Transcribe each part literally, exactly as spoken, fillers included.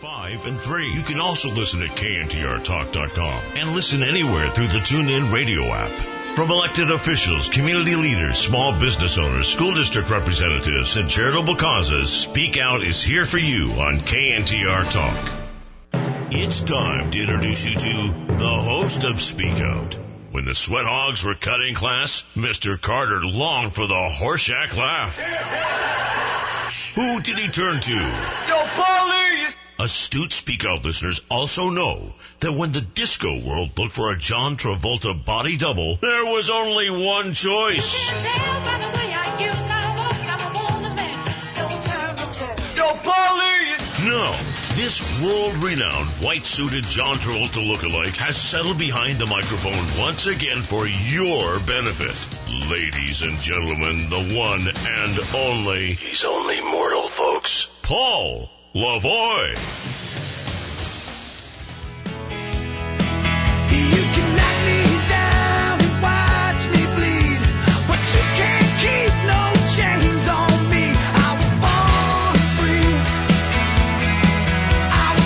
five, and three. You can also listen at K N T R talk dot com and listen anywhere through the TuneIn Radio app. From elected officials, community leaders, small business owners, school district representatives, and charitable causes, Speak Out is here for you on K N T R Talk. It's time to introduce you to the host of Speak Out. When the Sweat Hogs were cutting class, Mister Carter longed for the Horseshack laugh. Who did he turn to? Yo, police! Astute Speak Out listeners also know that when the disco world looked for a John Travolta body double, there was only one choice. Yo, police! No, this world-renowned white-suited John Travolta lookalike has settled behind the microphone once again for your benefit. Ladies and gentlemen, the one and only, he's only mortal, folks, Paul Lavoie. You can knock me down and watch me bleed, but you can't keep no chains on me. I was born free. I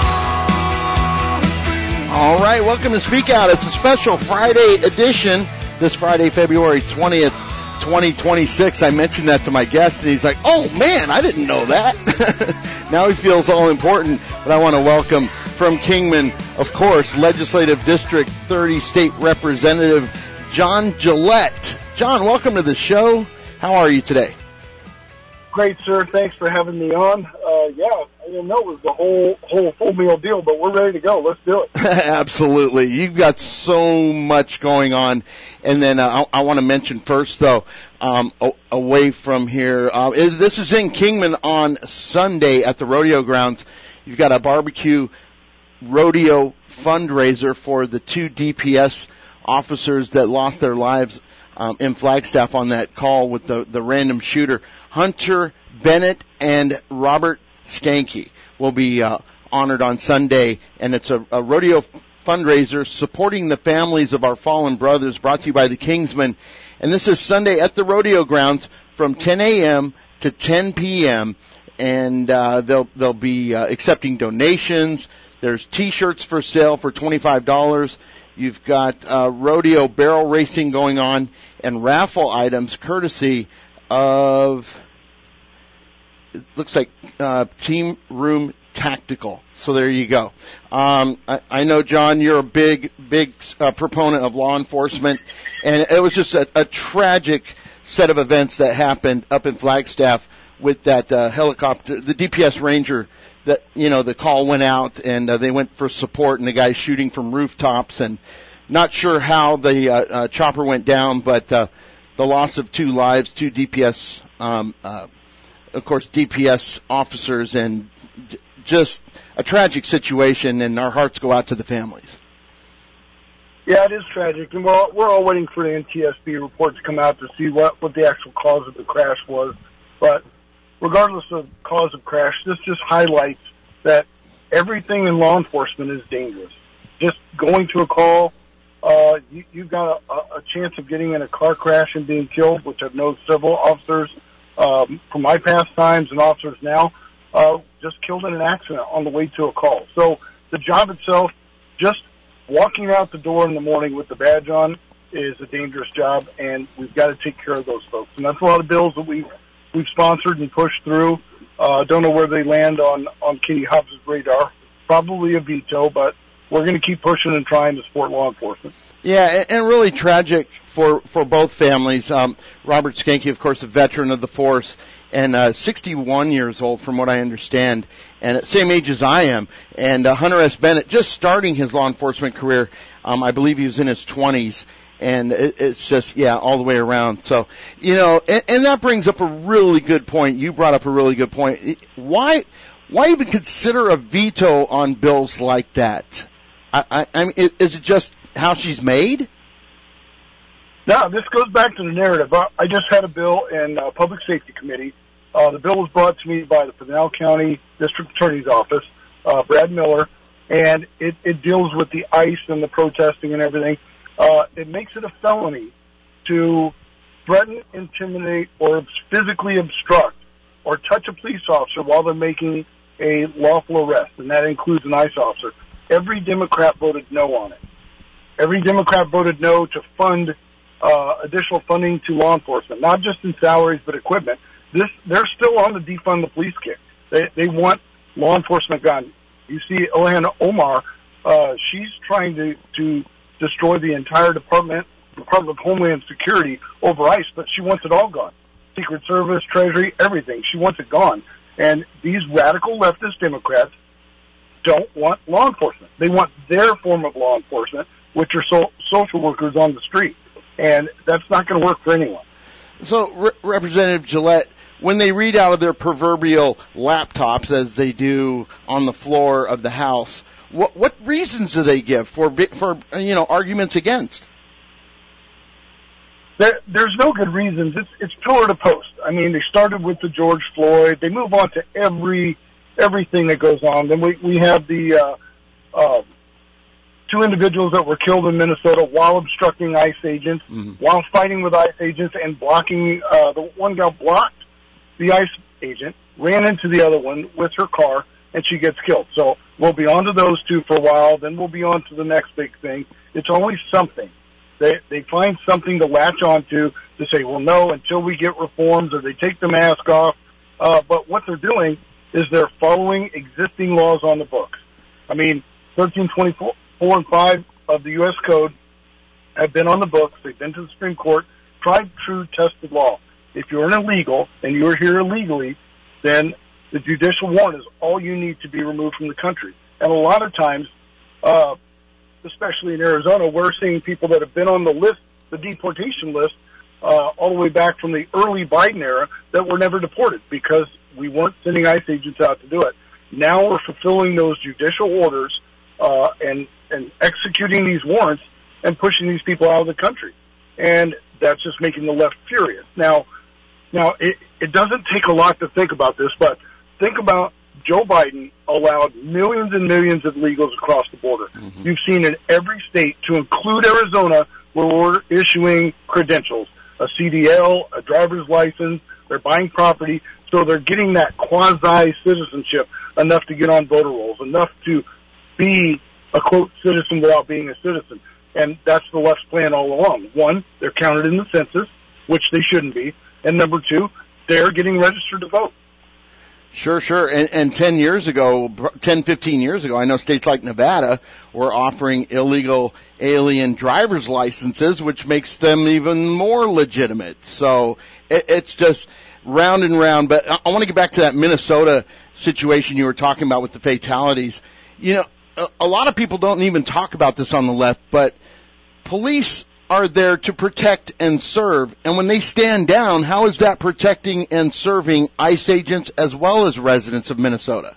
was born free. All right, welcome to Speak Out. It's a special Friday edition. This Friday, February twentieth, twenty twenty-six. I mentioned that to my guest, and he's like, oh, man, I didn't know that. Now he feels all important, but I want to welcome from Kingman, of course, Legislative District thirty State Representative John Gillette. John, welcome to the show. How are you today? Great, sir. Thanks for having me on. Uh, yeah, I didn't know it was the whole whole full meal deal, but we're ready to go. Let's do it. Absolutely. You've got so much going on. And then uh, I, I want to mention first, though, um, a, away from here, uh, is, this is in Kingman on Sunday at the rodeo grounds. You've got a barbecue rodeo fundraiser for the two D P S officers that lost their lives um, in Flagstaff on that call with the, the random shooter. Hunter Bennett and Robert Skanke will be uh, honored on Sunday, and it's a, a rodeo fundraiser supporting the families of our fallen brothers, brought to you by the Kingsmen. And this is Sunday at the rodeo grounds from ten a.m. to ten p.m. And uh, they'll they'll be uh, accepting donations. There's T-shirts for sale for twenty-five dollars. You've got uh, rodeo barrel racing going on and raffle items courtesy of, it looks like uh, Team Room Tactical. So there you go. Um, I, I know, John, you're a big, big uh, proponent of law enforcement, and it was just a, a tragic set of events that happened up in Flagstaff with that uh, helicopter, the D P S Ranger. That, you know, the call went out, and uh, they went for support, and the guy shooting from rooftops, and not sure how the uh, uh, chopper went down, but uh, the loss of two lives, two D P S, um, uh, of course, D P S officers, and j- just a tragic situation, and our hearts go out to the families. Yeah, it is tragic, and we're all, we're all waiting for the N T S B report to come out to see what, what the actual cause of the crash was. But regardless of cause of crash, this just highlights that everything in law enforcement is dangerous. Just going to a call, uh, you, you've got a, a chance of getting in a car crash and being killed, which I've known several officers um, from my past times and officers now, uh, just killed in an accident on the way to a call. So the job itself, just walking out the door in the morning with the badge on, is a dangerous job, and we've got to take care of those folks. And that's a lot of bills that we've, we've sponsored and pushed through. I uh, don't know where they land on, on Katie Hobbs' radar. Probably a veto, but we're going to keep pushing and trying to support law enforcement. Yeah, and really tragic for, for both families. Um, Robert Skanke, of course, a veteran of the force, and uh, sixty-one years old from what I understand, and at the same age as I am. And uh, Hunter S. Bennett, just starting his law enforcement career, um, I believe he was in his twenties, and it, it's just, yeah, all the way around. So, you know, and, and that brings up a really good point. You brought up a really good point. Why, why even consider a veto on bills like that? I, I, I mean, is it just how she's made? No, this goes back to the narrative. I just had a bill in uh, Public Safety Committee. Uh, the bill was brought to me by the Pinal County District Attorney's Office, uh, Brad Miller, and it, it deals with the ICE and the protesting and everything. Uh, it makes it a felony to threaten, intimidate, or physically obstruct or touch a police officer while they're making a lawful arrest, and that includes an ICE officer. Every Democrat voted no on it. Every Democrat voted no to fund uh, additional funding to law enforcement, not just in salaries but equipment. This they're still on the defund the police kick. They they want law enforcement gone. You see, Ilhan Omar, uh, she's trying to to destroy the entire department, Department of Homeland Security over ICE, but she wants it all gone. Secret Service, Treasury, everything. She wants it gone. And these radical leftist Democrats don't want law enforcement. They want their form of law enforcement, which are so, social workers on the street. And that's not going to work for anyone. So, Re- Representative Gillette, when they read out of their proverbial laptops, as they do on the floor of the House, what, what reasons do they give for, for you know, arguments against? There, there's no good reasons. It's it's pillar to post. I mean, they started with the George Floyd. They move on to every everything that goes on. Then we we have the uh, uh, two individuals that were killed in Minnesota while obstructing ICE agents, mm-hmm. while fighting with ICE agents and blocking. Uh, the one guy blocked the ICE agent, ran into the other one with her car, and she gets killed. So we'll be on to those two for a while. Then we'll be on to the next big thing. It's always something. They they find something to latch onto to say, well, no, until we get reforms, or they take the mask off. Uh, but what they're doing is they're following existing laws on the books. I mean, thirteen twenty-four and five of the U S Code have been on the books. They've been to the Supreme Court, tried, true, tested law. If you're an illegal and you're here illegally, then the judicial warrant is all you need to be removed from the country. And a lot of times, uh, especially in Arizona, we're seeing people that have been on the list, the deportation list, uh, all the way back from the early Biden era that were never deported because we weren't sending ICE agents out to do it. Now we're fulfilling those judicial orders uh, and, and executing these warrants and pushing these people out of the country. And that's just making the left furious. Now, now it, it doesn't take a lot to think about this, but think about Joe Biden allowed millions and millions of illegals across the border. Mm-hmm. You've seen in every state, to include Arizona, where we're issuing credentials, a C D L, a driver's license, they're buying property, so they're getting that quasi-citizenship, enough to get on voter rolls, enough to be a, quote, citizen without being a citizen. And that's the left's plan all along. One, they're counted in the census, which they shouldn't be. And number two, they're getting registered to vote. Sure, sure. And, and ten years ago, ten, fifteen years ago, I know states like Nevada were offering illegal alien driver's licenses, which makes them even more legitimate. So it, it's just round and round. But I, I want to get back to that Minnesota situation you were talking about with the fatalities. You know, a, a lot of people don't even talk about this on the left, but police are there to protect and serve. And when they stand down, how is that protecting and serving ICE agents as well as residents of Minnesota?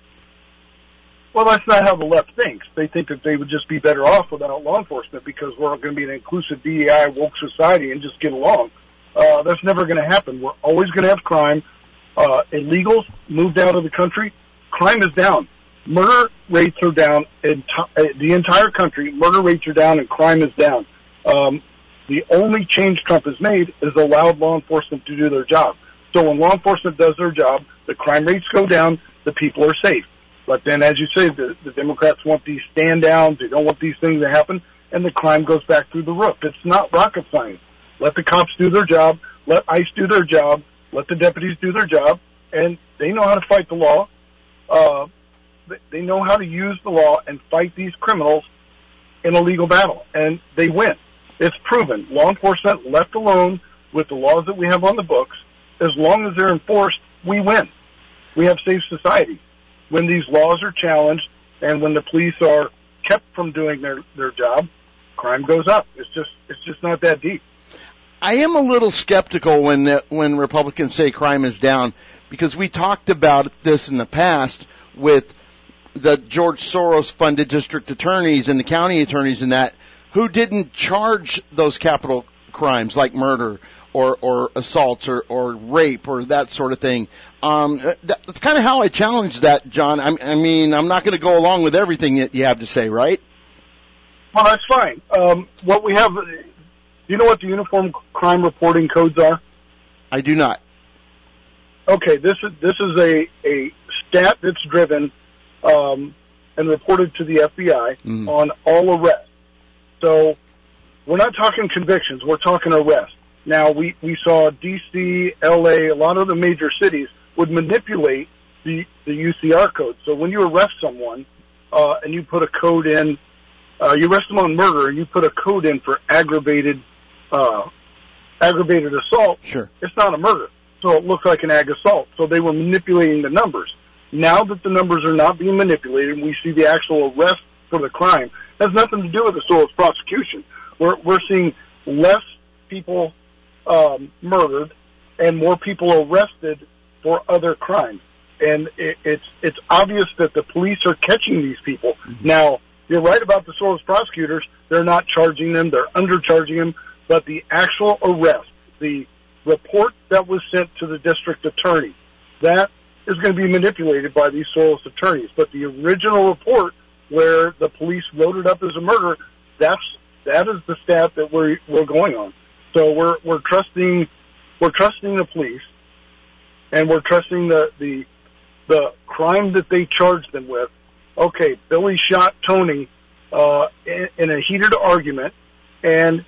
Well, that's not how the left thinks. They think that they would just be better off without law enforcement because we're going to be an inclusive D E I woke society and just get along. Uh, that's never going to happen. We're always going to have crime. Uh, illegals moved out of the country. Crime is down. Murder rates are down in t- the entire country. Murder rates are down and crime is down. Um, The only change Trump has made is allowed law enforcement to do their job. So when law enforcement does their job, the crime rates go down, the people are safe. But then, as you say, the, the Democrats want these stand-downs, they don't want these things to happen, and the crime goes back through the roof. It's not rocket science. Let the cops do their job, let ICE do their job, let the deputies do their job, and they know how to fight the law. Uh, they know how to use the law and fight these criminals in a legal battle, and they win. It's proven. Law enforcement, left alone with the laws that we have on the books, as long as they're enforced, we win. We have safe society. When these laws are challenged and when the police are kept from doing their, their job, crime goes up. It's just it's just not that deep. I am a little skeptical when the, when Republicans say crime is down, because we talked about this in the past with the George Soros-funded district attorneys and the county attorneys and that, who didn't charge those capital crimes like murder or, or assaults or, or rape or that sort of thing. Um, that, that's kind of how I challenge that, John. I, I mean, I'm not going to go along with everything that you have to say, right? Well, that's fine. Um, what we have, do you know what the Uniform Crime Reporting Codes are? I do not. okay, this is this is a a stat that's driven um, and reported to the F B I mm. on all arrests. So we're not talking convictions; we're talking arrests. Now we we saw D C, L A, a lot of the major cities would manipulate the the U C R code. So when you arrest someone uh, and you put a code in, uh, you arrest them on murder and you put a code in for aggravated uh, aggravated assault. Sure, it's not a murder. So it looked like an ag assault. So they were manipulating the numbers. Now that the numbers are not being manipulated and we see the actual arrest for the crime, it has nothing to do with the Solis prosecution. We're, we're seeing less people um, murdered and more people arrested for other crimes. And it, it's it's obvious that the police are catching these people. Mm-hmm. Now, you're right about the Solis prosecutors. They're not charging them. They're undercharging them. But the actual arrest, the report that was sent to the district attorney, that is going to be manipulated by these Solis attorneys. But the original report where the police wrote it up as a murder, that's that is the stat that we're we're going on. So we're we're trusting we're trusting the police, and we're trusting the the the crime that they charged them with. Okay, Billy shot Tony uh, in, in a heated argument, and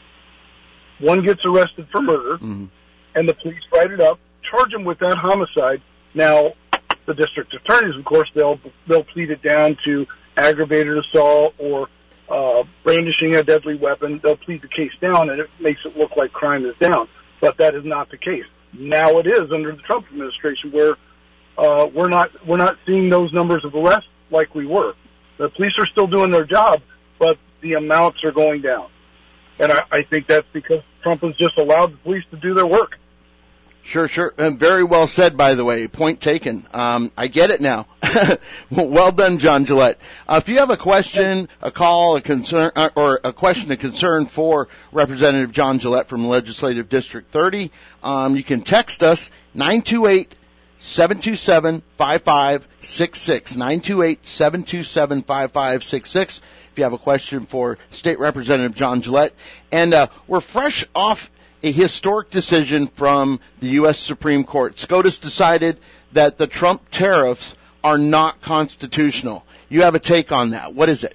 one gets arrested for murder, mm-hmm. and the police write it up, charge him with that homicide. Now, the district attorneys, of course, they'll they'll plead it down to aggravated assault or uh, brandishing a deadly weapon. They'll plead the case down, and it makes it look like crime is down. But that is not the case. Now it is under the Trump administration, where uh, we're not we're not seeing those numbers of arrests like we were. The police are still doing their job, but the amounts are going down. And I, I think that's because Trump has just allowed the police to do their work. Sure, sure. And very well said, by the way. Point taken. Um, I get it now. Well done, John Gillette. Uh, if you have a question, a call, a concern, uh, or a question, a concern for Representative John Gillette from Legislative District thirty, um, you can text us nine two eight, seven two seven, five five six six, nine two eight, seven two seven, five five six six. If you have a question for State Representative John Gillette. And uh, we're fresh off a historic decision from the U S Supreme Court. SCOTUS decided that the Trump tariffs are not constitutional. You have a take on that. What is it?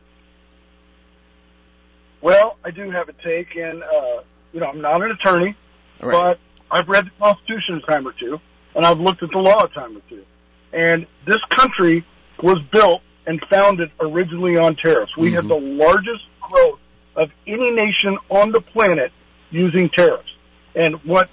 Well, I do have a take, and uh, you know, I'm not an attorney, right. but I've read the Constitution a time or two, and I've looked at the law a time or two. And this country was built and founded originally on tariffs. We mm-hmm. have the largest growth of any nation on the planet using tariffs. And what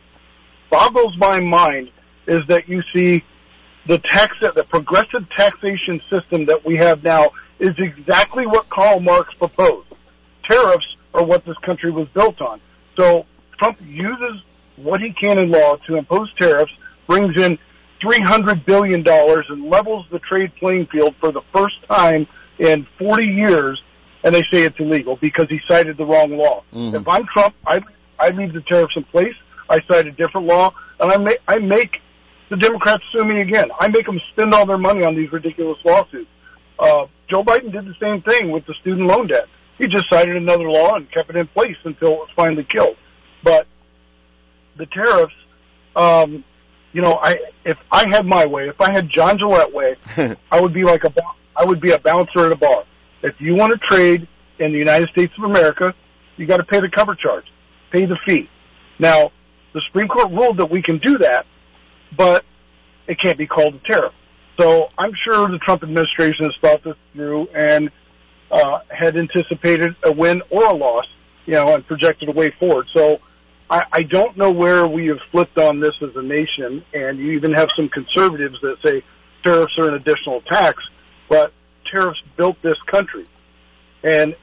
boggles my mind is that you see the tax, the progressive taxation system that we have now is exactly what Karl Marx proposed. Tariffs are what this country was built on. So Trump uses what he can in law to impose tariffs, brings in three hundred billion dollars and levels the trade playing field for the first time in forty years, and they say it's illegal because he cited the wrong law. Mm-hmm. If I'm Trump, I I leave the tariffs in place, I cite a different law, and I make, I make the Democrats sue me again. I make them spend all their money on these ridiculous lawsuits. Uh, Joe Biden did the same thing with the student loan debt. He just cited another law and kept it in place until it was finally killed. But the tariffs, um, you know, I if I had my way, if I had John Gillette way, I would be like a I would be a bouncer at a bar. If you want to trade in the United States of America, you got to pay the cover charge, pay the fee. Now, the Supreme Court ruled that we can do that, but it can't be called a tariff. So I'm sure the Trump administration has thought this through and uh, had anticipated a win or a loss, you know, and projected a way forward. So I, I don't know where we have flipped on this as a nation, and you even have some conservatives that say tariffs are an additional tax, but tariffs built this country. And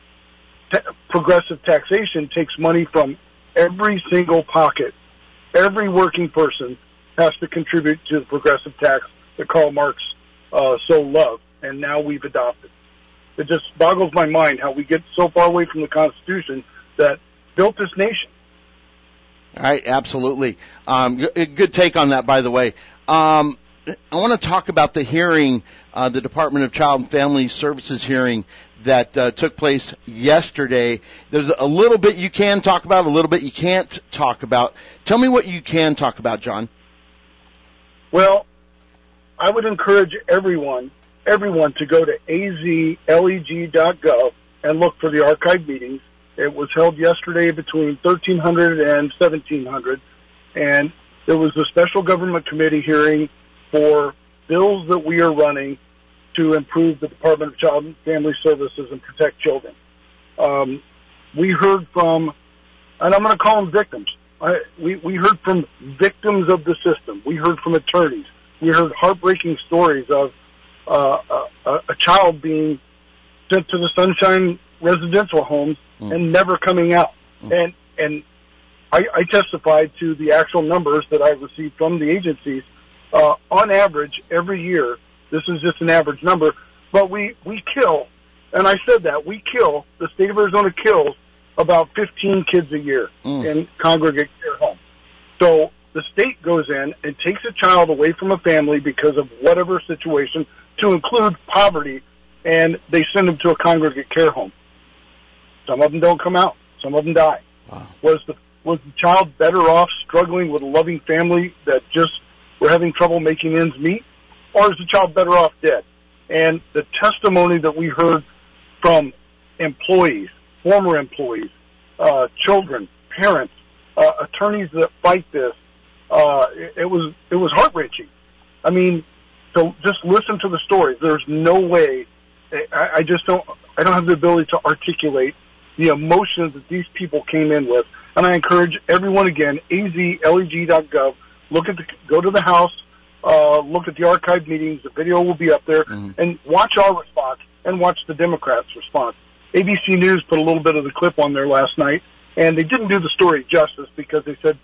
t- progressive taxation takes money from every single pocket. Every working person has to contribute to the progressive tax that Karl Marx uh, so loved, and now we've adopted. It just boggles my mind how we get so far away from the Constitution that built this nation. All right, absolutely. Um, good, good take on that, by the way. Um, I want to talk about the hearing, uh, the Department of Child and Family Services hearing that uh, took place yesterday. There's a little bit you can talk about, a little bit you can't talk about. Tell me what you can talk about, John. Well, I would encourage everyone, everyone to go to a z leg dot gov and look for the archive meetings. It was held yesterday between thirteen hundred and seventeen hundred, and there was a special government committee hearing for bills that we are running to improve the Department of Child and Family Services and protect children. Um, we heard from, and I'm going to call them victims. I, we, we heard from victims of the system. We heard from attorneys. We heard heartbreaking stories of uh, a, a child being sent to the Sunshine residential homes mm. and never coming out. Mm. And and I, I testified to the actual numbers that I received from the agencies. Uh, on average, every year, this is just an average number, but we, we kill, and I said that, we kill, the state of Arizona kills about fifteen kids a year mm. in congregate care homes. So the state goes in and takes a child away from a family because of whatever situation, to include poverty, and they send them to a congregate care home. Some of them don't come out. Some of them die. Wow. Was the was the child better off struggling with a loving family that just were having trouble making ends meet, or is the child better off dead? And the testimony that we heard from employees, former employees, uh, children, parents, uh, attorneys that fight this, uh, it, it was it was heart-wrenching. I mean, so just listen to the stories. There's no way. I, I just don't. I don't have the ability to articulate the emotions that these people came in with. And I encourage everyone again, a z leg dot gov. Look at the, go to the House, uh, look at the archive meetings. The video will be up there, mm-hmm. and watch our response and watch the Democrats' response. A B C News put a little bit of the clip on there last night, and they didn't do the story justice because they said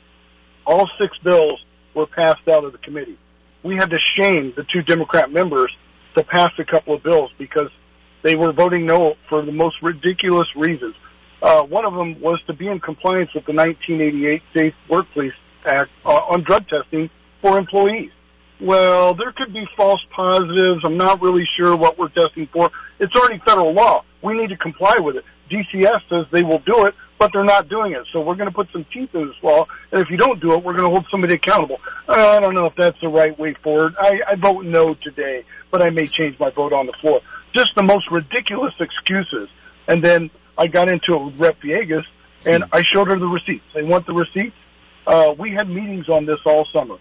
all six bills were passed out of the committee. We had to shame the two Democrat members to pass a couple of bills because they were voting no for the most ridiculous reasons. Uh, one of them was to be in compliance with the nineteen eighty-eight Safe Workplace Act uh, on drug testing for employees. Well, there could be false positives. I'm not really sure what we're testing for. It's already federal law. We need to comply with it. D C S says they will do it, but they're not doing it. So we're going to put some teeth in this law, and if you don't do it, we're going to hold somebody accountable. I don't know if that's the right way forward. I, I vote no today, but I may change my vote on the floor. Just the most ridiculous excuses. And then I got into it with Rep Villegas, and I showed her the receipts. They want the receipts. Uh, we had meetings on this all summer,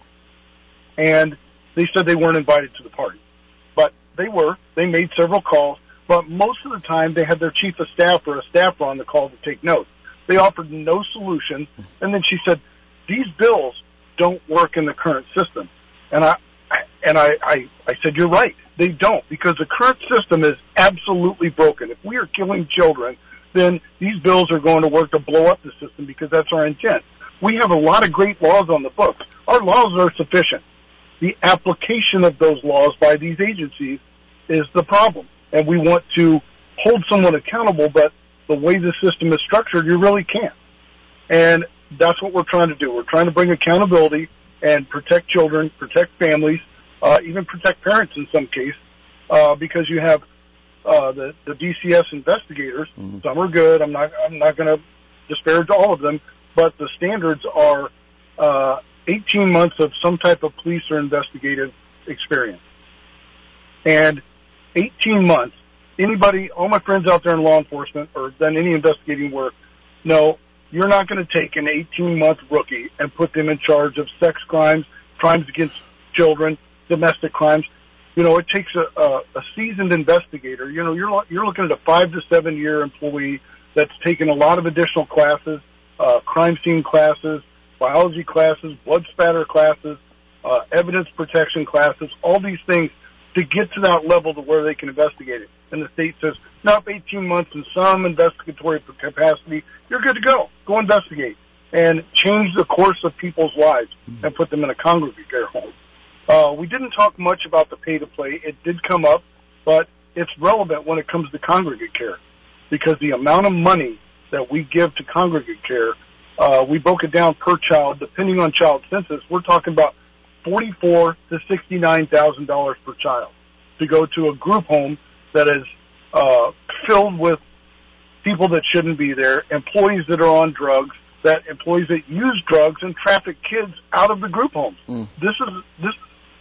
and they said they weren't invited to the party. But they were. They made several calls, but most of the time they had their chief of staff or a staffer on the call to take notes. They offered no solution, and then she said, these bills don't work in the current system. And I, and I, I, I said, you're right. They don't, because the current system is absolutely broken. If we are killing children, then these bills are going to work to blow up the system because that's our intent. We have a lot of great laws on the books. Our laws are sufficient. The application of those laws by these agencies is the problem. And we want to hold someone accountable, but the way the system is structured, you really can't. And that's what we're trying to do. We're trying to bring accountability and protect children, protect families, uh, even protect parents in some case, uh, because you have uh, the, the D C S investigators. Mm-hmm. Some are good. I'm not, I'm not going to disparage all of them, but the standards are uh, eighteen months of some type of police or investigative experience. And eighteen months, anybody, all my friends out there in law enforcement or done any investigating work, know you're not going to take an eighteen-month rookie and put them in charge of sex crimes, crimes against children, domestic crimes. You know, it takes a, a, a seasoned investigator. You know, you're you're looking at a five to seven year employee that's taken a lot of additional classes, uh, crime scene classes, biology classes, blood spatter classes, uh, evidence protection classes, all these things to get to that level to where they can investigate it. And the state says, nope, eighteen months in some investigatory capacity, you're good to go. Go investigate and change the course of people's lives and put them in a congregate care home. Uh, we didn't talk much about the pay-to-play. It did come up, but it's relevant when it comes to congregate care because the amount of money that we give to congregate care, uh, we broke it down per child, depending on child census. We're talking about forty-four to sixty-nine thousand dollars per child to go to a group home that is uh, filled with people that shouldn't be there, employees that are on drugs, that employees that use drugs and traffic kids out of the group homes. Mm. This is this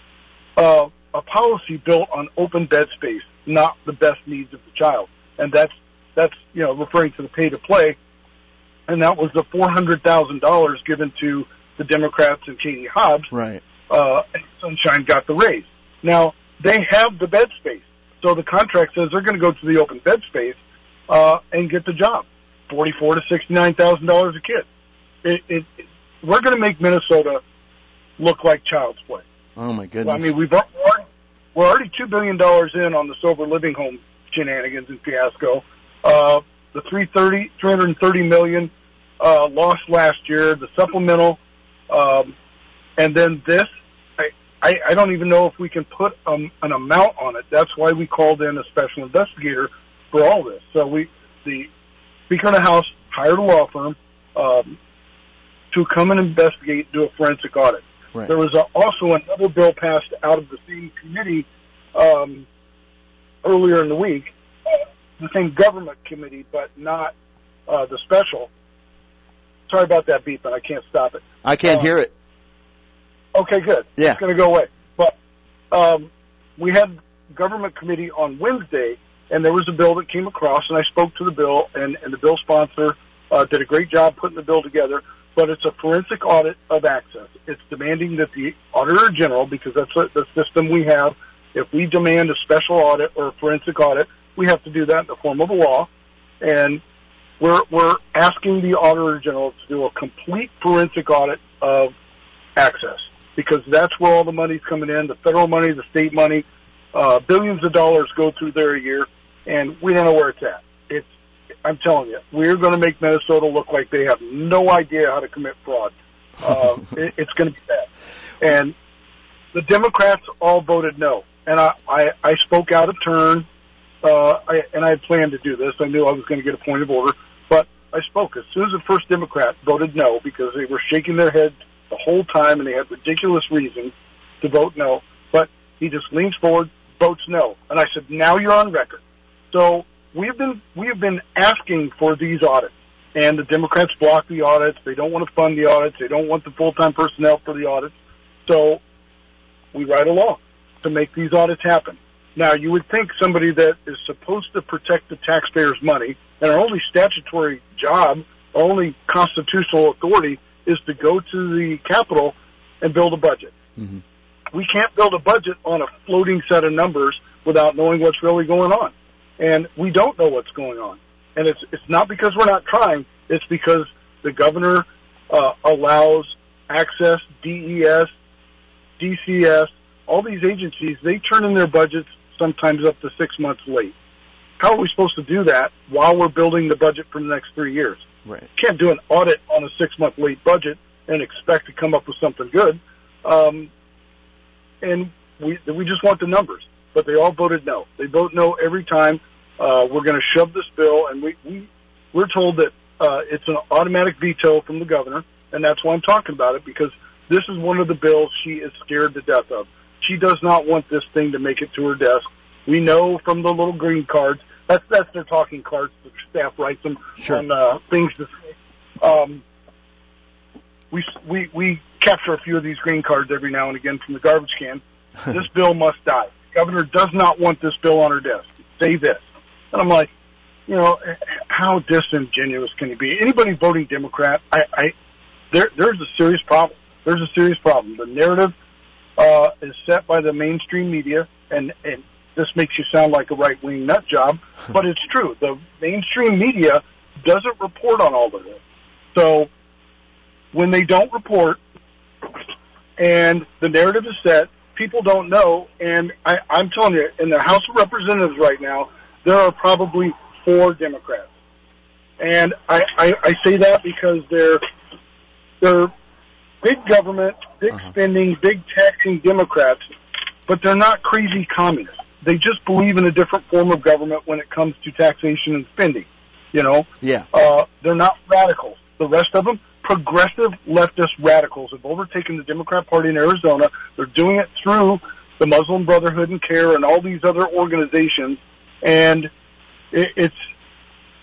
uh, a policy built on open bed space, not the best needs of the child, and that's that's you know referring to the pay to play, and that was the four hundred thousand dollars given to the Democrats and Katie Hobbs. Right. Uh, and Sunshine got the raise. Now they have the bed space, so the contract says they're going to go to the open bed space uh, and get the job. Forty-four to sixty-nine thousand dollars a kid. It, it, it, we're going to make Minnesota look like child's play. Oh my goodness! I mean, we've already, we're already two billion dollars in on the sober living home shenanigans and fiasco. Uh, the three hundred thirty million uh, lost last year, the supplemental, um, and then this. I, I, I don't even know if we can put um, an amount on it. That's why we called in a special investigator for all this. So we, the Speaker of the House hired a law firm um, to come and investigate, do a forensic audit. Right. There was a, also another bill passed out of the same committee um, earlier in the week, uh, the same government committee, but not uh, the special. Sorry about that beeping. I can't stop it. I can't uh, hear it. Okay, good. Yeah. It's going to go away. But um, we had government committee on Wednesday, and there was a bill that came across, and I spoke to the bill, and, and the bill sponsor uh, did a great job putting the bill together. But it's a forensic audit of access. It's demanding that the Auditor General, because that's a, the system we have, if we demand a special audit or a forensic audit, we have to do that in the form of a law. And we're we're asking the Auditor General to do a complete forensic audit of access, because that's where all the money's coming in, the federal money, the state money. Uh, billions of dollars go through there a year, and we don't know where it's at. It's I'm telling you, we're going to make Minnesota look like they have no idea how to commit fraud. Uh, it, it's going to be bad. And the Democrats all voted no. And I, I, I spoke out of turn, uh, I, and I had planned to do this. I knew I was going to get a point of order, but I spoke. As soon as the first Democrat voted no, because they were shaking their head the whole time and they had ridiculous reasons to vote no, but he just leans forward, votes no. And I said, now you're on record. So We've been we have been asking for these audits, and the Democrats block the audits. They don't want to fund the audits. They don't want the full-time personnel for the audits. So we write a law to make these audits happen. Now, you would think somebody that is supposed to protect the taxpayers' money, and our only statutory job, our only constitutional authority, is to go to the Capitol and build a budget. Mm-hmm. We can't build a budget on a floating set of numbers without knowing what's really going on. And we don't know what's going on. And it's it's not because we're not trying. It's because the governor uh, allows Access, D E S, D C S, all these agencies, they turn in their budgets sometimes up to six months late. How are we supposed to do that while we're building the budget for the next three years? Right. You can't do an audit on a six-month late budget and expect to come up with something good. Um, and we we just want the numbers. But they all voted no. They vote no every time. Uh, we're going to shove this bill, and we, we, we're told that uh, it's an automatic veto from the governor, and that's why I'm talking about it, because this is one of the bills she is scared to death of. She does not want this thing to make it to her desk. We know from the little green cards, that's, that's their talking cards, the staff writes them Sure. on uh, things to say. Um, we, we, we capture a few of these green cards every now and again from the garbage can. This bill must die. Governor does not want this bill on her desk. Say this. And I'm like, you know, how disingenuous can you be? Anybody voting Democrat, I, I there, there's a serious problem. There's a serious problem. The narrative uh, is set by the mainstream media, and, and this makes you sound like a right-wing nut job, but it's true. The mainstream media doesn't report on all of this. So when they don't report and the narrative is set, people don't know, and I, I'm telling you, in the House of Representatives right now, there are probably four Democrats. And I, I, I say that because they're they're big government, big uh-huh. spending, big taxing Democrats, but they're not crazy communists. They just believe in a different form of government when it comes to taxation and spending. You know? Yeah. Uh, they're not radicals. The rest of them, progressive leftist radicals, have overtaken the Democrat Party in Arizona. They're doing it through the Muslim Brotherhood and CARE and all these other organizations. And it, it's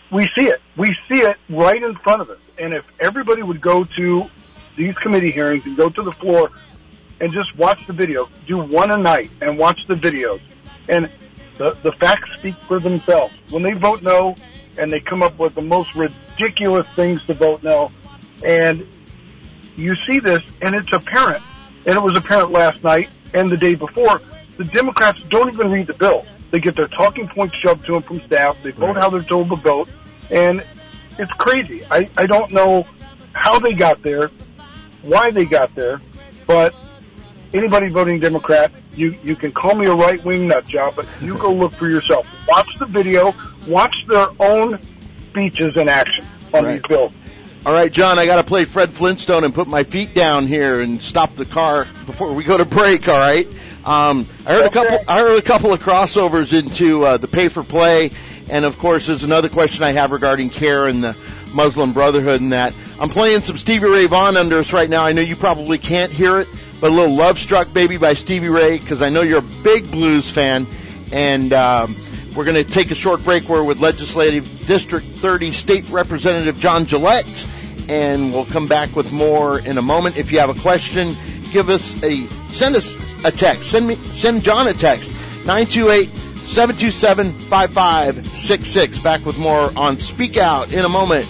we see it. We see it right in front of us. And if everybody would go to these committee hearings and go to the floor and just watch the video, do one a night and watch the videos, and the, the facts speak for themselves. When they vote no, and they come up with the most ridiculous things to vote no, and you see this, and it's apparent, and it was apparent last night and the day before, the Democrats don't even read the bills. They get their talking points shoved to them from staff, they vote how they're told to vote, and it's crazy. I, I don't know how they got there, why they got there, but anybody voting Democrat, you, you can call me a right-wing nut job, but you go look for yourself. Watch the video, watch their own speeches in action on Right. these bills. All right, John, I got to play Fred Flintstone and put my feet down here and stop the car before we go to break. All right. Um, I heard Okay. a couple. I heard a couple of crossovers into uh, the pay for play, and of course, there's another question I have regarding CARE and the Muslim Brotherhood and that. I'm playing some Stevie Ray Vaughan under us right now. I know you probably can't hear it, but a little "Love Struck Baby" by Stevie Ray, because I know you're a big blues fan, and. Um, We're going to take a short break. We're with Legislative District thirty State Representative John Gillette, and we'll come back with more in a moment. If you have a question, give us a send us a text. Send me send John a text. nine two eight, seven two seven, five five six six. Back with more on Speak Out in a moment.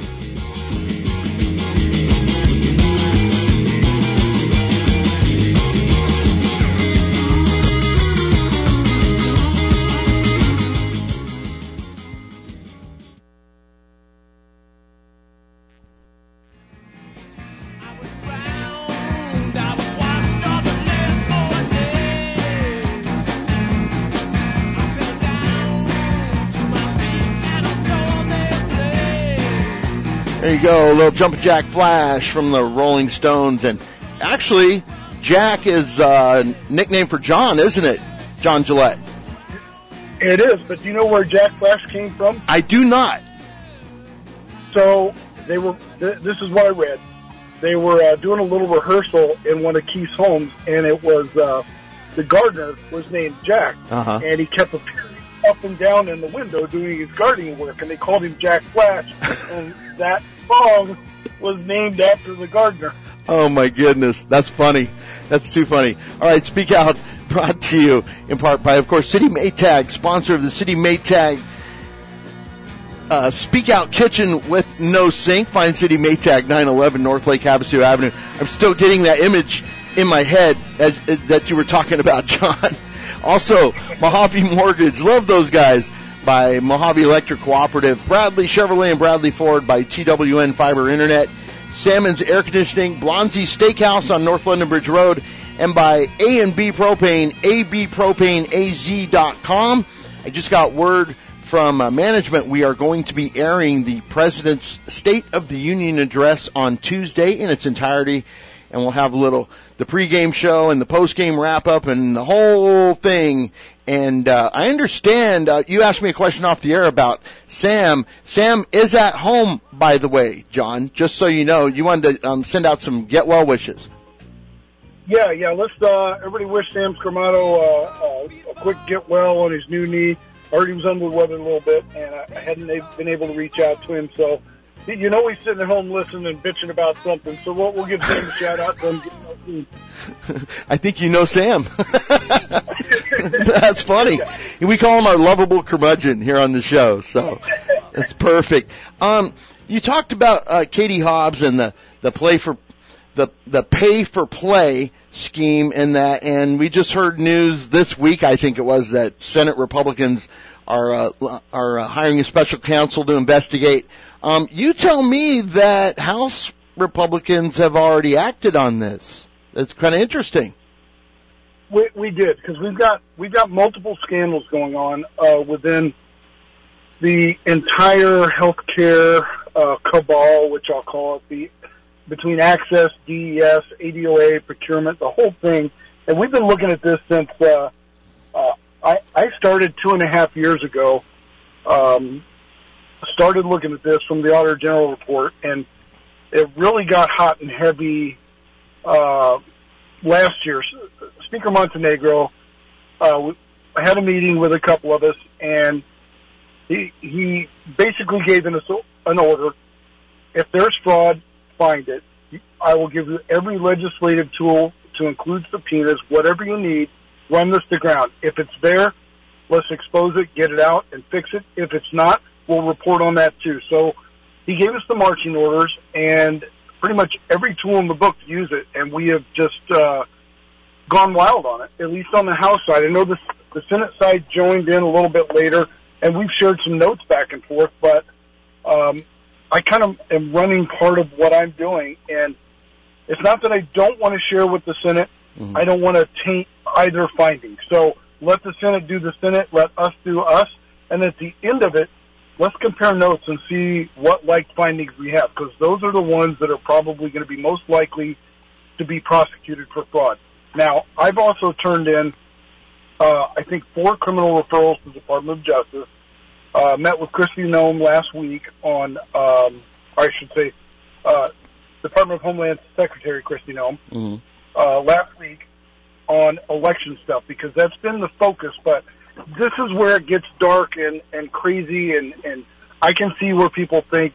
There you go, a little Jumpin' Jack Flash from the Rolling Stones. And actually, Jack is uh, nickname for John, isn't it? John Gillette. It is, but do you know where Jack Flash came from? I do not. So they were. Th- this is what I read. They were uh, doing a little rehearsal in one of Keith's homes, and it was uh, the gardener was named Jack, Uh-huh. and he kept appearing up and down in the window doing his gardening work, and they called him Jack Flash, and that song was named after the gardener. Oh, my goodness. That's funny. That's too funny. All right, Speak Out, brought to you in part by, of course, City Maytag, sponsor of the City Maytag uh, Speak Out Kitchen with no sink. Find City Maytag, nine eleven North Lake Havasu Avenue. I'm still getting that image in my head as, as, that you were talking about, John. Also, Mojave Mortgage. Love those guys. By Mojave Electric Cooperative, Bradley Chevrolet and Bradley Ford, by T W N Fiber Internet, Salmon's Air Conditioning, Blonsey Steakhouse on North London Bridge Road, and by A and B Propane, a b propane a z dot com. I just got word from uh, management we are going to be airing the President's State of the Union address on Tuesday in its entirety, and we'll have a little, the pregame show and the postgame wrap-up and the whole thing. And uh, I understand, uh, you asked me a question off the air about Sam. Sam is at home, by the way, John, just so you know. You wanted to um, send out some get well wishes. Yeah, yeah. Let's uh, everybody wish Sam Scarmato uh, uh, a quick get well on his new knee. I heard he was under the weather a little bit, and I, I hadn't been able to reach out to him. So, you know, he's sitting at home listening and bitching about something. So we'll, we'll give Sam a shout out to him. I think you know Sam. That's funny. We call him our lovable curmudgeon here on the show, so it's perfect. Um, you talked about uh, Katie Hobbs and the, the play for the the pay for play scheme and that, and we just heard news this week, I think it was, that Senate Republicans are uh, are uh, hiring a special counsel to investigate. Um, you tell me that House Republicans have already acted on this. That's kind of interesting. We, we did, because we've got we've got multiple scandals going on uh, within the entire healthcare uh, cabal, which I'll call it, the between Access, D E S, A D O A, procurement, the whole thing. And we've been looking at this since uh, uh, I, I started two and a half years ago. Um, started looking at this from the Auditor General report, and it really got hot and heavy uh, last year. Speaker Montenegro, uh, I had a meeting with a couple of us, and He he basically gave an, an order. If there's fraud, find it. I will give you every legislative tool to include subpoenas, whatever you need. Run this to ground. If it's there, let's expose it, get it out, and fix it. If it's not, we'll report on that too. So he gave us the marching orders and pretty much every tool in the book to use it, and we have just uh, gone wild on it, at least on the House side. I know the, the Senate side joined in a little bit later, and we've shared some notes back and forth, but um, I kind of am running part of what I'm doing, and it's not that I don't want to share with the Senate. Mm-hmm. I don't want to taint either finding. So let the Senate do the Senate, let us do us, and at the end of it, let's compare notes and see what like findings we have, because those are the ones that are probably going to be most likely to be prosecuted for fraud. Now, I've also turned in, uh, I think, four criminal referrals to the Department of Justice. Uh, met with Kristi Noem last week on, um, I should say, uh, Department of Homeland Secretary Kristi Noem, mm-hmm. uh, last week on election stuff, because that's been the focus, but this is where it gets dark and, and crazy, and, and I can see where people think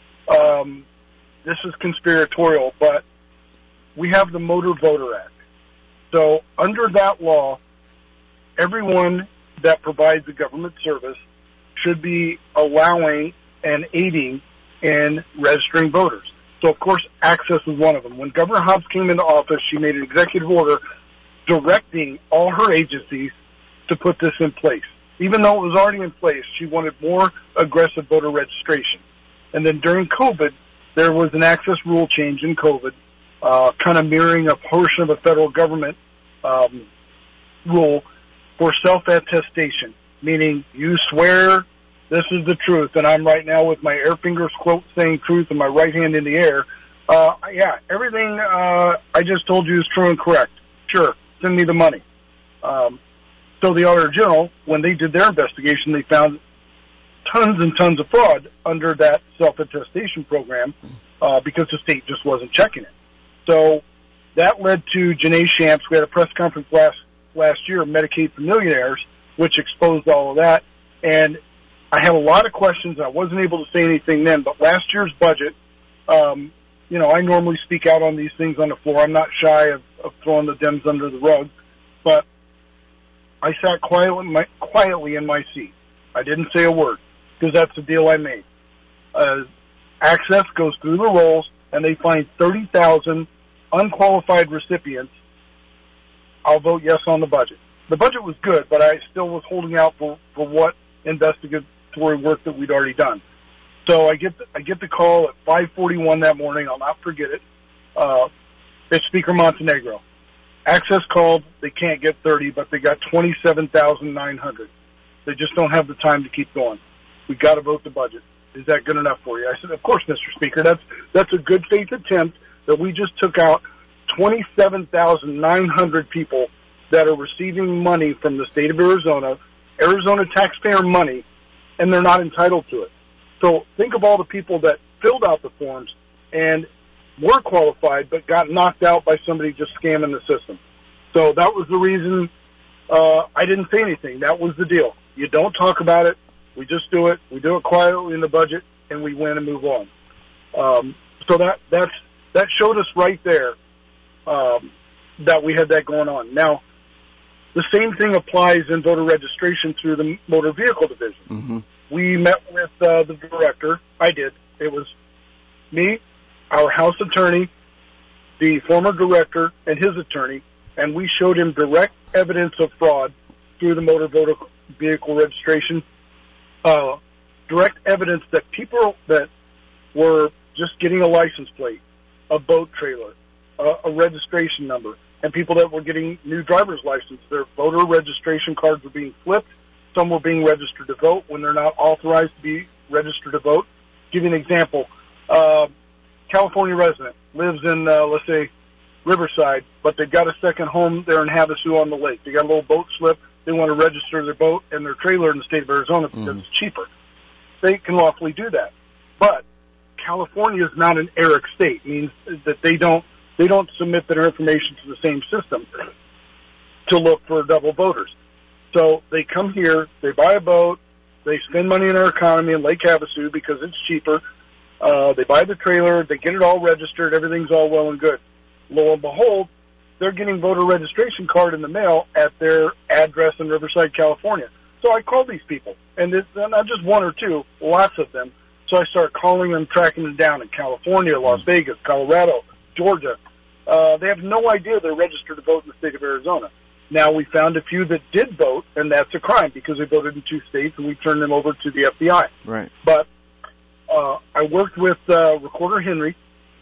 um, this is conspiratorial, but we have the Motor Voter Act. So under that law, everyone that provides a government service should be allowing and aiding in registering voters. So, of course, access is one of them. When Governor Hobbs came into office, she made an executive order directing all her agencies to put this in place. Even though it was already in place, she wanted more aggressive voter registration. And then during COVID, there was an access rule change in COVID, uh, kind of mirroring a portion of the federal government um, rule for self-attestation, meaning you swear this is the truth, and I'm right now with my air fingers quote saying truth and my right hand in the air. Uh, yeah, everything uh, I just told you is true and correct. Sure, send me the money. Um, so the Auditor General, when they did their investigation, they found tons and tons of fraud under that self-attestation program uh, because the state just wasn't checking it. So that led to Janae Shamps. We had a press conference last last year, Medicaid for Millionaires, which exposed all of that. And I had a lot of questions. I wasn't able to say anything then, but last year's budget, um, you know, I normally speak out on these things on the floor. I'm not shy of, of throwing the Dems under the rug, but I sat quietly in my, quietly in my seat. I didn't say a word because that's the deal I made. Uh, Access goes through the rolls, and they find thirty thousand unqualified recipients. I'll vote yes on the budget. The budget was good, but I still was holding out for, for what investigatory work that we'd already done. So I get the, I get the call at five forty-one that morning. I'll not forget it. Uh, it's Speaker Montenegro. Access called. They can't get thirty, but they got twenty-seven thousand nine hundred. They just don't have the time to keep going. We got to vote the budget. Is that good enough for you? I said, of course, Mister Speaker. That's that's a good faith attempt that we just took out twenty-seven thousand nine hundred people that are receiving money from the state of Arizona, Arizona taxpayer money, and they're not entitled to it. So think of all the people that filled out the forms and were qualified but got knocked out by somebody just scamming the system. So that was the reason uh, I didn't say anything. That was the deal. You don't talk about it. We just do it. We do it quietly in the budget, and we win and move on. Um, so that that's that showed us right there um, that we had that going on. Now, the same thing applies in voter registration through the motor vehicle division. Mm-hmm. We met with uh, the director. I did. It was me, our House attorney, the former director, and his attorney, and we showed him direct evidence of fraud through the motor voter vehicle registration. Uh, direct evidence that people that were just getting a license plate, a boat trailer, a, a registration number, and people that were getting new driver's license, their voter registration cards were being flipped. Some were being registered to vote when they're not authorized to be registered to vote. Give you an example. Uh, California resident lives in, uh, let's say, Riverside, but they've got a second home there in Havasu on the lake. They got a little boat slip. They want to register their boat and their trailer in the state of Arizona because mm. it's cheaper. They can lawfully do that. But California is not an ERIC state. It means that they don't they don't submit their information to the same system to look for double voters. So they come here, they buy a boat, They spend money in our economy in Lake Havasu because it's cheaper. Uh, they buy the trailer, they get it all registered, everything's all well and good. Lo and behold, they're getting voter registration card in the mail at their address in Riverside, California. So I called these people, and it's not just one or two, lots of them. So I started calling them, tracking them down in California, Las Vegas, Colorado, Georgia. Uh, they have no idea they're registered to vote in the state of Arizona. Now, we found a few that did vote, and that's a crime because they voted in two states, and we turned them over to the F B I. Right. But uh, I worked with uh, Recorder Henry,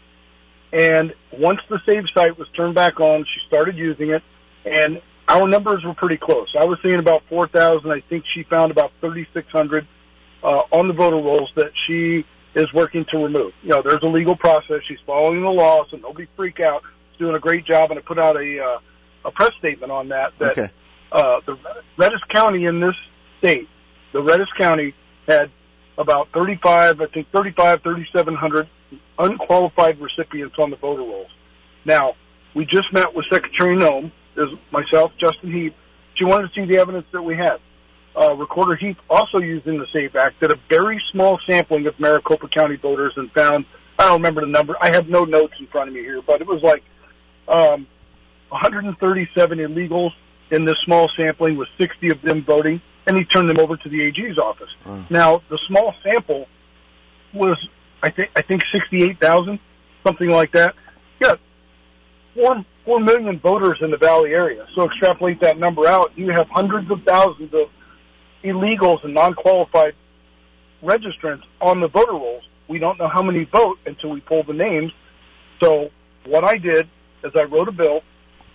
and once the save site was turned back on, she started using it, and our numbers were pretty close. I was seeing about four thousand. I think she found about thirty-six hundred uh, on the voter rolls that she is working to remove. You know, there's a legal process. She's following the law, so nobody freak out. She's doing a great job, and I put out a uh, a press statement on that, that okay. uh, the Redis County in this state, the Redis County had about thirty-five, I think thirty-five, thirty-seven hundred unqualified recipients on the voter rolls. Now, we just met with Secretary Noem, is myself, Justin Heap. She wanted to see the evidence that we had. Uh, Recorder Heap also used in the SAVE Act did a very small sampling of Maricopa County voters and found, I don't remember the number, I have no notes in front of me here, but it was like um, one hundred thirty-seven illegals in this small sampling with sixty of them voting, and he turned them over to the A G's office. Mm. Now, the small sample was, I think, I think sixty-eight thousand, something like that. Yeah, four, four million voters in the Valley area. So extrapolate that number out, you have hundreds of thousands of illegals and non-qualified registrants on the voter rolls. We don't know how many vote until we pull the names. So what I did is I wrote a bill,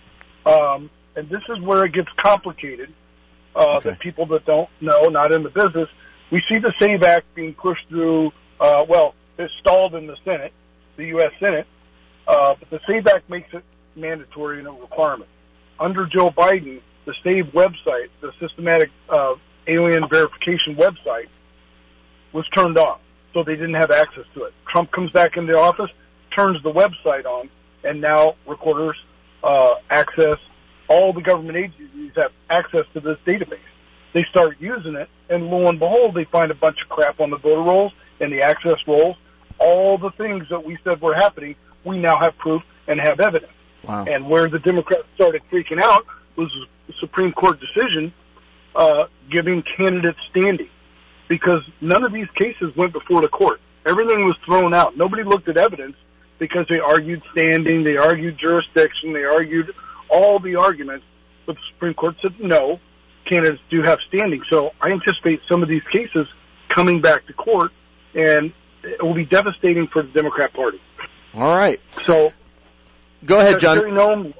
um, and this is where it gets complicated, uh, okay. that people that don't know, not in the business, we see the SAVE Act being pushed through, uh, well, it's stalled in the Senate, the U S Senate, uh, but the SAVE Act makes it mandatory and a requirement. Under Joe Biden, the SAVE website, the systematic uh, alien verification website, was turned off, so they didn't have access to it. Trump comes back into office, turns the website on, and now recorders uh, access, all the government agencies have access to this database. They start using it, and lo and behold, they find a bunch of crap on the voter rolls and the access rolls. All the things that we said were happening, we now have proof and have evidence. Wow. And where the Democrats started freaking out was the Supreme Court decision uh, giving candidates standing, because none of these cases went before the court. Everything was thrown out. Nobody looked at evidence because they argued standing, they argued jurisdiction, they argued all the arguments, but the Supreme Court said no, candidates do have standing. So I anticipate some of these cases coming back to court, and it will be devastating for the Democrat Party. All right. So go ahead, John. Secretary Noem,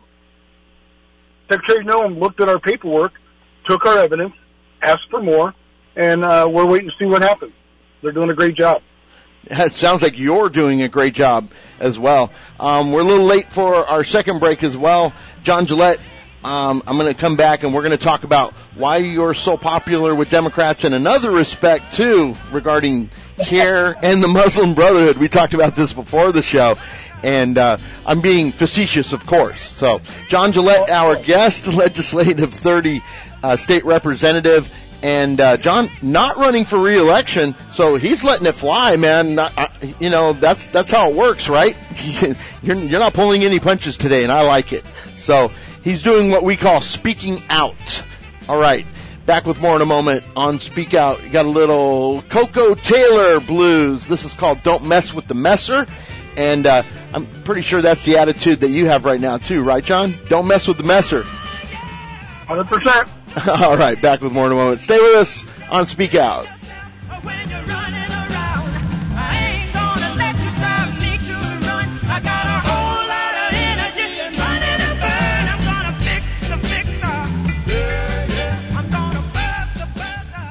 Secretary Noem looked at our paperwork, took our evidence, asked for more, and uh, we're waiting to see what happens. They're doing a great job. It sounds like you're doing a great job as well. Um, we're a little late for our second break as well. John Gillette, um, I'm going to come back and we're going to talk about why you're so popular with Democrats in another respect, too, regarding CARE and the Muslim Brotherhood. We talked about this before the show, and uh, I'm being facetious, of course. So, John Gillette, our guest, legislative thirty uh, state representative. And, uh, John, not running for re-election, so he's letting it fly, man. Not, uh, you know, that's that's how it works, right? you're, you're not pulling any punches today, and I like it. So he's doing what we call speaking out. All right, back with more in a moment on Speak Out. You got a little Coco Taylor blues. This is called Don't Mess with the Messer. And uh, I'm pretty sure that's the attitude that you have right now, too, right, John? Don't mess with the messer. one hundred percent. All right, back with more in a moment. Stay with us on Speak Out. When you're running around, I ain't gonna let you drive me to run. I got a whole lot of energy running and burn. I'm gonna fix the fixer. Yeah, yeah. I'm gonna buzz the buzzer.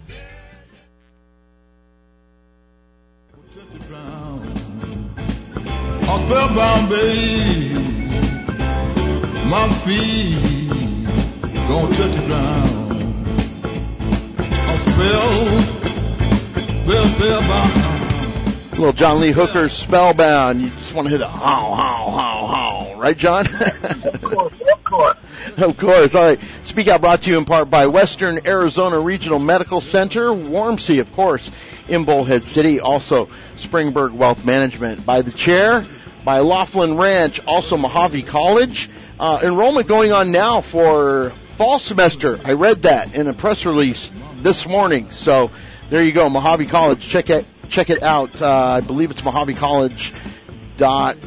Touch the ground. On spellbound, babe. My feet. Gonna touch the ground. I'll spell, spell, spellbound. Little John Lee Hooker, Spellbound. You just want to hit a how, how, how, how. Right, John? Of course, of course. Of course. All right. Speak Out brought to you in part by Western Arizona Regional Medical Center, Warmsea, of course, in Bullhead City. Also, Springburg Wealth Management. By The Chair, by Laughlin Ranch, also Mojave College. Uh, enrollment going on now for fall semester. I read that in a press release this morning. So there you go, Mojave College. Check it, check it out. Uh, I believe it's Mojave College dot...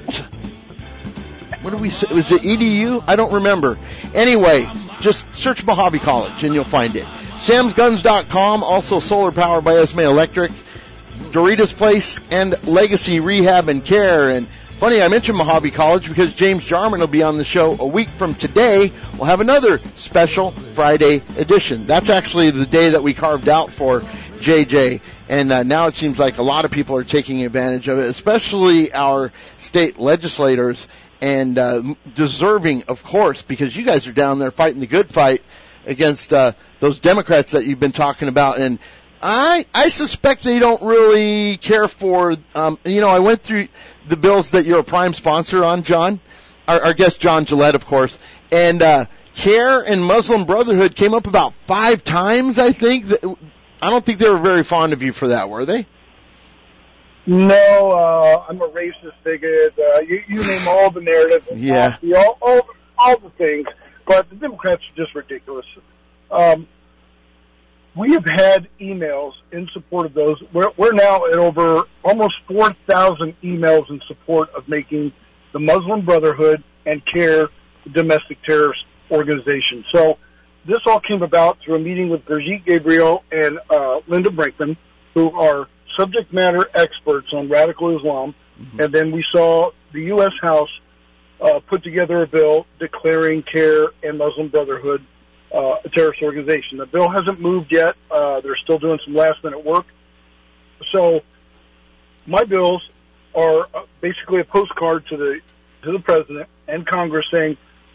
What did we say? Was it E D U? I don't remember. Anyway, just search Mojave College and you'll find it. Sams Guns dot com, also solar powered by Esme Electric, Doritos Place, and Legacy Rehab and Care. And funny, I mentioned Mojave College because James Jarman will be on the show a week from today. We'll have another special Friday edition. That's actually the day that we carved out for J J. And uh, now it seems like a lot of people are taking advantage of it, especially our state legislators. And uh, deserving, of course, because you guys are down there fighting the good fight against uh, those Democrats that you've been talking about. And I I suspect they don't really care for, um, you know, I went through the bills that you're a prime sponsor on, John, our, our guest John Gillette, of course, and uh, CARE and Muslim Brotherhood came up about five times, I think. I don't think they were very fond of you for that, were they? No, uh, I'm a racist bigot. Uh, you, you name all the narratives. Yeah. All, all, all the things. But the Democrats are just ridiculous. Um, we have had emails in support of those. We're, we're now at over almost four thousand emails in support of making the Muslim Brotherhood and CARE the domestic terrorist organization. So this all came about through a meeting with Brigitte Gabriel and uh, Linda Brinkman, who are subject matter experts on radical Islam, mm-hmm. and then we saw the U S House uh, put together a bill declaring CARE and Muslim Brotherhood uh, a terrorist organization. The bill hasn't moved yet. Uh, they're still doing some last-minute work. So my bills are uh, basically a postcard to the to the president and Congress saying,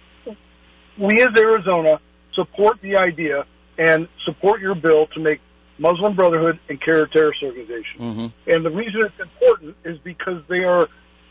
we as Arizona support the idea and support your bill to make Muslim Brotherhood and CARE a terrorist organization. Mm-hmm. And the reason it's important is because they are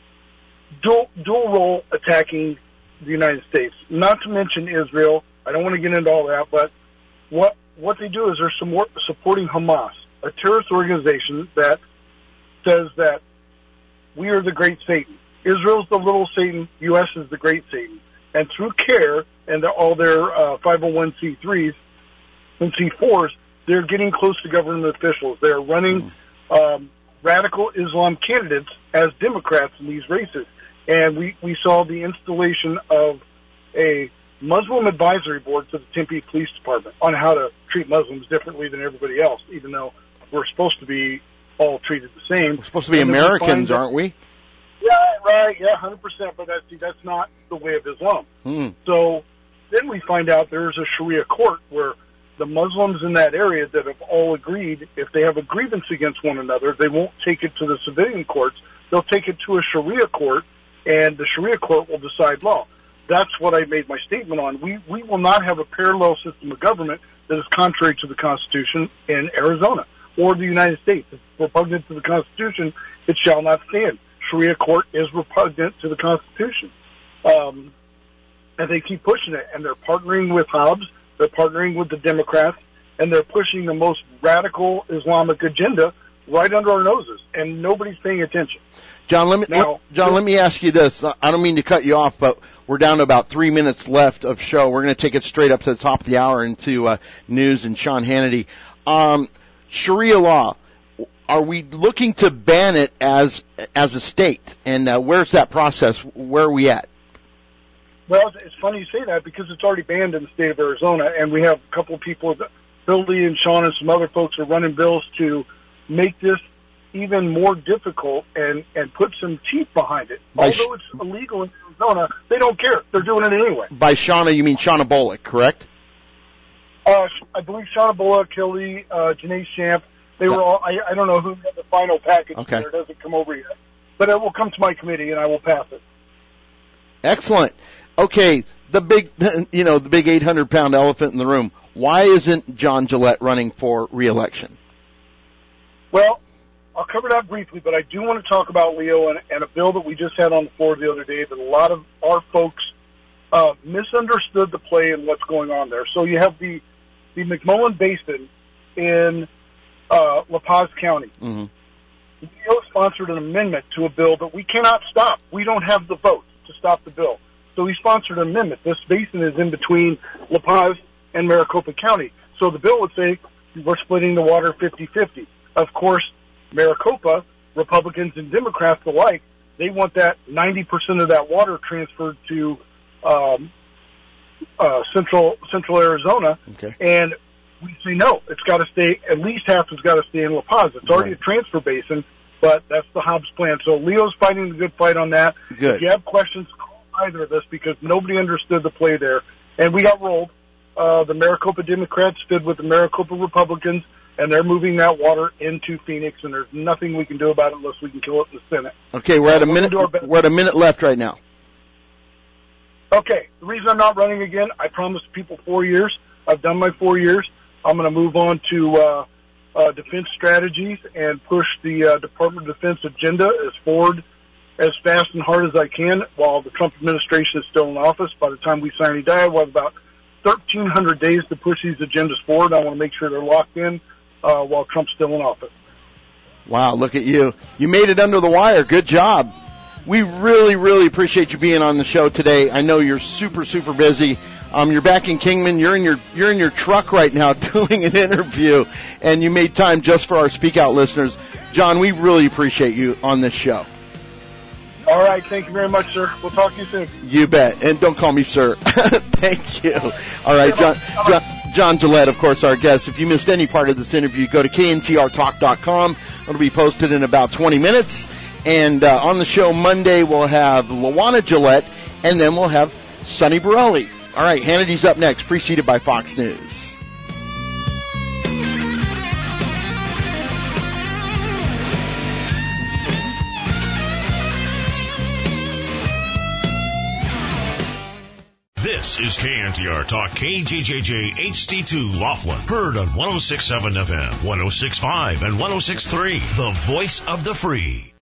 dual, dual role attacking the United States, not to mention Israel. I don't want to get into all that, but what what they do is they're support, supporting Hamas, a terrorist organization that says that we are the great Satan. Israel's the little Satan, U S is the great Satan. And through CARE and the, all their uh, five oh one c threes and C fours, they're getting close to government officials. They're running um, radical Islam candidates as Democrats in these races. And we, we saw the installation of a Muslim advisory board to the Tempe Police Department on how to treat Muslims differently than everybody else, even though we're supposed to be all treated the same. We're supposed to be and Americans, aren't we? Yeah, right, yeah, one hundred percent, but that's, that's not the way of Islam. Hmm. So then we find out there's a Sharia court where the Muslims in that area that have all agreed if they have a grievance against one another, they won't take it to the civilian courts. They'll take it to a Sharia court, and the Sharia court will decide law. That's what I made my statement on. We we will not have a parallel system of government that is contrary to the Constitution in Arizona or the United States. If it's repugnant to the Constitution, it shall not stand. Sharia court is repugnant to the Constitution. Um, and they keep pushing it, and they're partnering with Hobbs, they're partnering with the Democrats, and they're pushing the most radical Islamic agenda right under our noses, and nobody's paying attention. John, let me now, John, let me ask you this. I don't mean to cut you off, but we're down to about three minutes left of show. We're going to take it straight up to the top of the hour into uh, news and Sean Hannity. Um, Sharia law, are we looking to ban it as as a state? And uh, where's that process? Where are we at? Well, it's funny you say that because it's already banned in the state of Arizona, and we have a couple of people, Billy and Sean and some other folks are running bills to make this even more difficult and, and put some teeth behind it. By Although it's illegal in Arizona, they don't care. They're doing it anyway. By Shauna, you mean Shauna Bullock, correct? Uh, I believe Shauna Bullock, Hildy, uh, Janae Shamp, they were all, I, I don't know who had the final package okay. there. It doesn't come over yet. But it will come to my committee, and I will pass it. Excellent. Okay, the big, you know, the big eight hundred pound elephant in the room. Why isn't John Gillette running for re-election? Well, I'll cover that briefly, but I do want to talk about Leo and, and a bill that we just had on the floor the other day that a lot of our folks uh, misunderstood the play and what's going on there. So you have the, the McMullen Basin in uh, La Paz County. Mm-hmm. Leo sponsored an amendment to a bill that we cannot stop. We don't have the votes to stop the bill. So he sponsored an amendment. This basin is in between La Paz and Maricopa County. So the bill would say we're splitting the water fifty-fifty. Of course, Maricopa, Republicans and Democrats alike, they want that ninety percent of that water transferred to um, uh, central central Arizona. Okay. And we say no, it's got to stay, at least half has got to stay in La Paz. It's already Right. a transfer basin, but that's the Hobbs plan. So Leo's fighting the good fight on that. Good. If you have questions, call either of us because nobody understood the play there. And we got rolled. Uh, the Maricopa Democrats stood with the Maricopa Republicans, and they're moving that water into Phoenix, and there's nothing we can do about it unless we can kill it in the Senate. Okay, we're at a We're minute. gonna do our best. We're at a minute left right now. Okay, the reason I'm not running again, I promised people four years. I've done my four years. I'm going to move on to uh, uh, defense strategies and push the uh, Department of Defense agenda as forward as fast and hard as I can while the Trump administration is still in office. By the time we sign and die, we'll have about thirteen hundred days to push these agendas forward. I want to make sure they're locked in uh, while Trump's still in office. Wow, look at you. You made it under the wire. Good job. We really, really appreciate you being on the show today. I know you're super, super busy. Um, you're back in Kingman. You're in your you're in your truck right now doing an interview, and you made time just for our Speak Out listeners. John, we really appreciate you on this show. All right, thank you very much, sir. We'll talk to you soon. You bet. And don't call me sir. Thank you. All right, John, John, John Gillette, of course, our guest. If you missed any part of this interview, go to K N T R talk dot com. It'll be posted in about twenty minutes. And uh, on the show Monday, we'll have Luana Gillette, and then we'll have Sonny Borelli. All right, Hannity's up next, preceded by Fox News. This is K N T R Talk, K J J J H D two Laughlin. Heard on one oh six point seven F M, one oh six point five, and one oh six point three. The voice of the free.